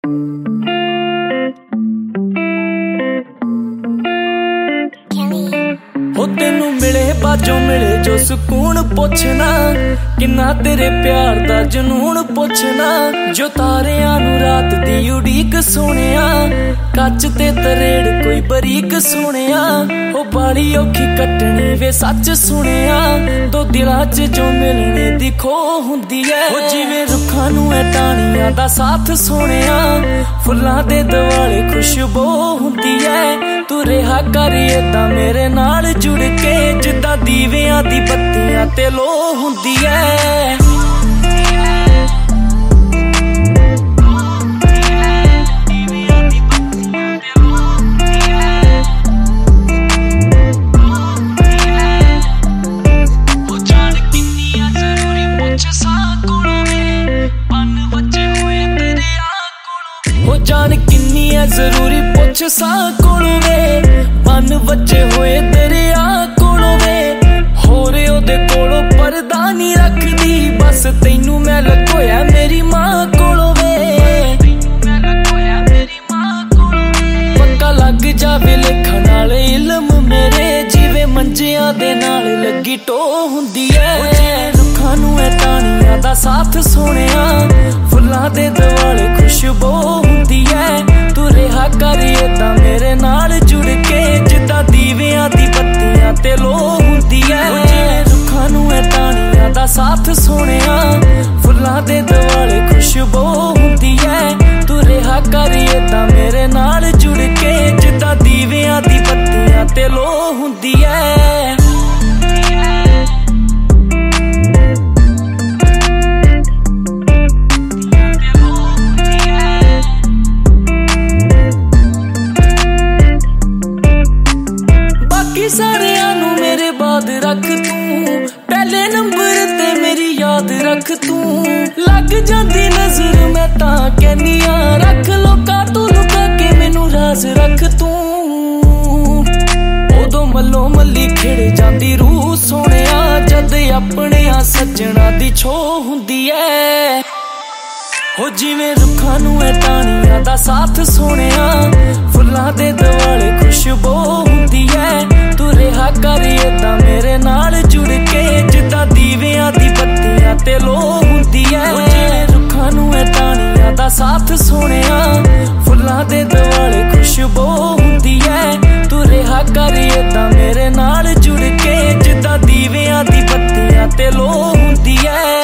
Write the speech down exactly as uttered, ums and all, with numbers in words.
हो तेनू मिले बाजों मिले जो सुकून पुछना किन्ना तेरे प्यार दा जनून पुछना जो तारियां नू रात दी उड़ीक सुनिया कच ते तरेड़ कोई बरीक सुनिया हो बाली औखी कटनी वे सच सुनिया दो दिलां च जो मिलने दी खो हुंदी है हो जिवें रुखां नू ऐ टाणियां दा साथ सुनिया फुल्लां दे दवाले खुशबू हुंदी है तू रहा कर इदां मेरे नाल जुड़ के जिद्दां दीवियां दी बत्तियां ते लो हुंदी है। जान किन्नी है जरूरी पुछ सा कोलों वे बन वजे होए दरिया कोलों वे होरे ओदे कोलों पर्दा नहीं रखदी बस तैनू मैं लकोया मेरी मां कोलों वे पक्का लग जावे लिखण नाले इल्म मेरे जिवें मंजियां दे नाल लगी टो हुंदी है रुखां नू ऐ टाणियां दा साथ सुनिया फुल्लां दे दवाले खुशबू हुंदी है तू रहा कर इदां मेरे नाल जुड़ के जिद्दां दीवियां दी बत्तियां ते लो हुंदी है रुखां नू ऐ टाणियां दा साथ सुनिया फुल्लां दे दवाले खुशबू हुंदी है तू रहा कर इदां मेरे नाल जुड़ के जिद्दां दीवियां दी बत्तियां ते लो हुंदी है। सारियां नू मेरे बाद रख तू पहले नंबर ते मेरी याद रख तू लग जाती नजर मैं तां कहनिया रख लोका तू लुका के मैनू राज रख तू उदों मल्लो मल्ली खिड़ जाती रूह सोनिया जद अपने सज्जणा दी छो हुंदी है हो जिवें रुखां नू ऐ टाणियां दा साथ सुनिया फुल्लां दे दवाले खुशबू हुंदी है तू रहा कर इदां मेरे नाल जुड़ के जिद्दां दीवियां दी बत्तियां ते लो हुंदी है रुखां नू ऐ टाणियां दा साथ सुनिया फुल्लां दे दवाले खुशबू हुंदी है तू रहा कर इदां मेरे नाल जुड़ के जिद्दां दीवियां दी बत्तियां ते लो हुंदी है।